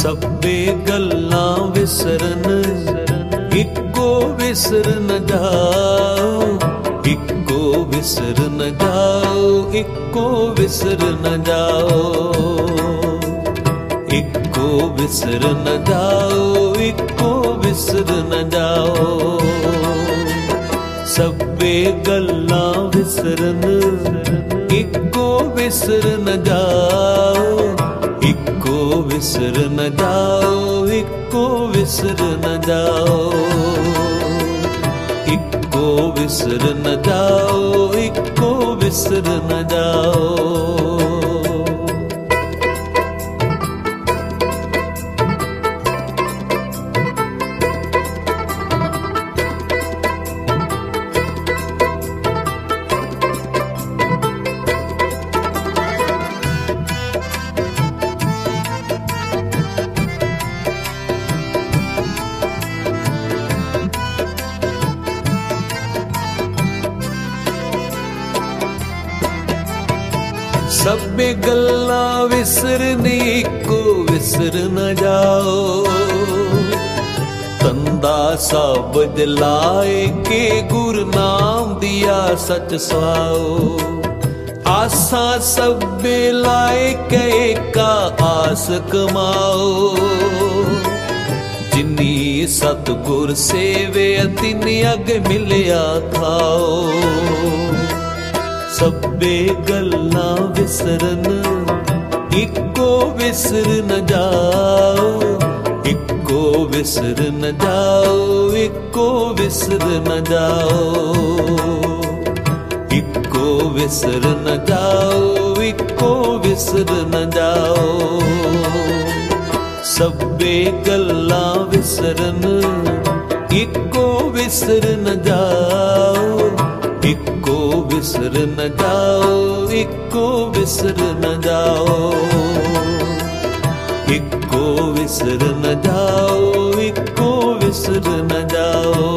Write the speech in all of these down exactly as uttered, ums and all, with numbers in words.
सब्बे गल्लां विसरन इक्को विसर न जाओ, इक्को विसर न जाओ, इक्को विसर न जाओ, इक्को विसर न जाओ, इक्को विसर न जाओ। सब्बे गल्लां विसरन इक्को विसर न जाओ, इक्को विसर न जाओ, इक्को विसर न जाओ, इक्को विसर न जाओ, इक्को विसर न जाओ। सब्बे गल्लां विसरने इक्को विसर न जाओ, तंदा साबज लाए के गुरु नाम दिया सच सुहाओ। आसा सब्बे लाए के का आस कमाओ, जिन्नी सतगुर सेवे तिन्नी अग मिलिया खाओ। सब्बे गल्लां विसरन इक्को विसर न जाओ, इक्को विसर न जाओ, इक्को विसर न जाओ, इक्को विसर न जाओ, इक्को विसर न जाओ। सब्बे गल्लां विसरन इक्को विसर न जाओ, इक्को विसर न जाओ, इक्को विसर न जाओ, इक्को विसर न जाओ, इक्को विसर न जाओ।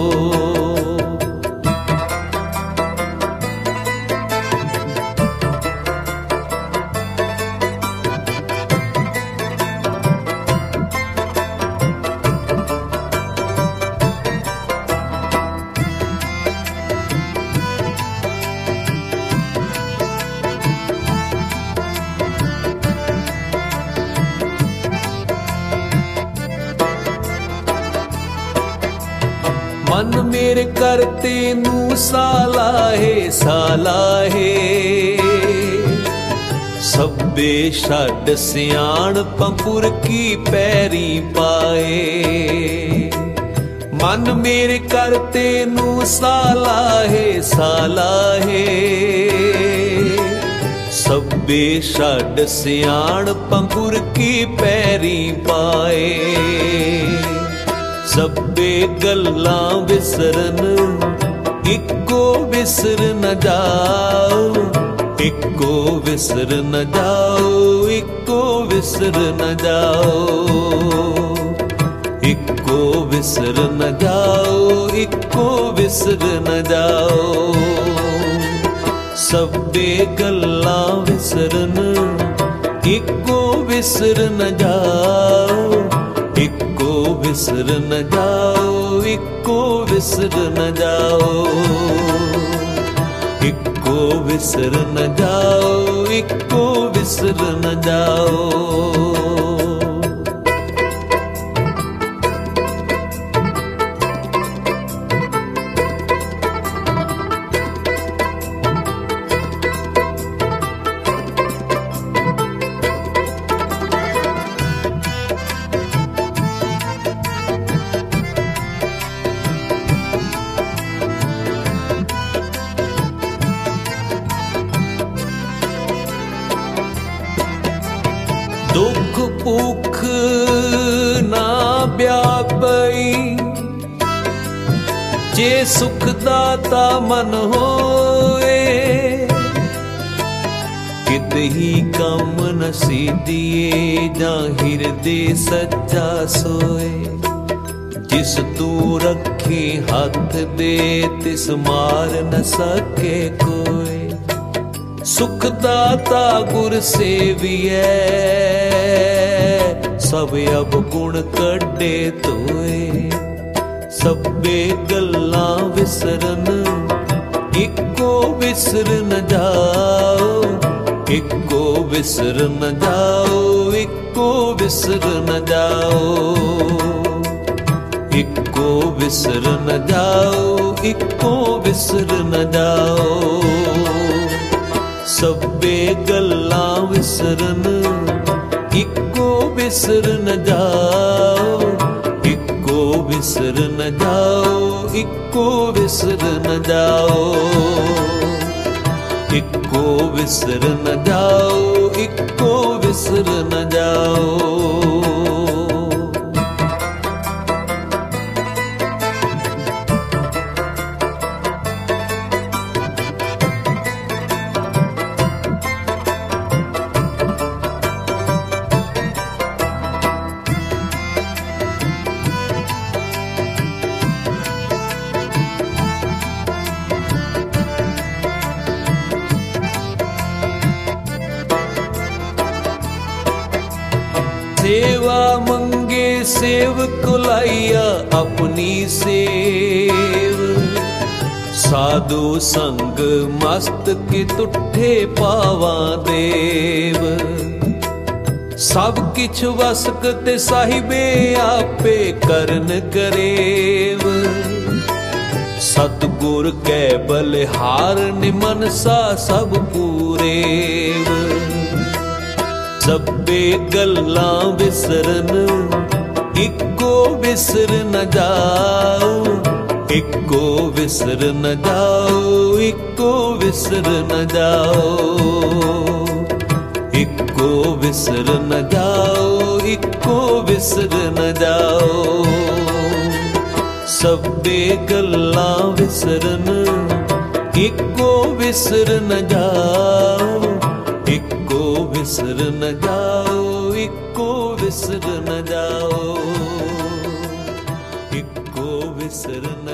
मन मेरे करते नू साला है साला है, सब्बे छड्ड सियाण पंपुर की पैरी पाए। मन मेरे करते नू साला है साला है, सब्बे छड्ड सियाण पंपुर की पैरी पाए। सब्बे गल्लां विसरन इक्को विसर न जाओ, इक्को विसर न जाओ, इक्को विसर न जाओ, इक्को विसर न जाओ, इक्को विसर न जाओ। सब्बे गल्लां विसरन इक्को विसर न जाओ, इक्को विसर न जाओ, इक्को विसर न जाओ, इक्को विसर न जाओ, इक्को विसर न जाओ। दुख भूख ना ब्यापई, जे सुख दाता मन होए, कित ही कम न सीधिए जा हिरदे सच्चा सोए। जिस तू रखी हाथ दे तिस मार न सके कोई। सुखदाता गुर सेवियै सब अवगुण कड्डे धोए। सब्बे गल्लां विसरन इक्को विसर न जाओ, इक्को विसर न जाओ, इक्को विसर न जाओ, इक्को विसर न जाओ, इक्को विसर न जाओ। सब्बे गल्लां विसरन इक्को विसर न जाओ, इक्को विसर न जाओ, इक्को विसर न जाओ, इक्को विसर न जाओ, इक्को विसर न जाओ। सेवा मंगे सेवक लाइया अपनी सेव, साधु संग मस्तक तुठे पावा देव। सब किछ वसक ते साहिबे आपे करन करेव, सतगुर कै बलिहार निमनसा सब पूरेव। सब्बे गल्लां विसरन इक्को विसर न जाओ, इक्को विसर न जाओ, इक्को विसर न जाओ, इक्को विसर न जाओ, इक्को विसर न जाओ। सब्बे गल्लां विसरन इक्को विसर न जाओ, इक्को विसर न जाओ, इक्को विसर न जाओ, इक्को विसर न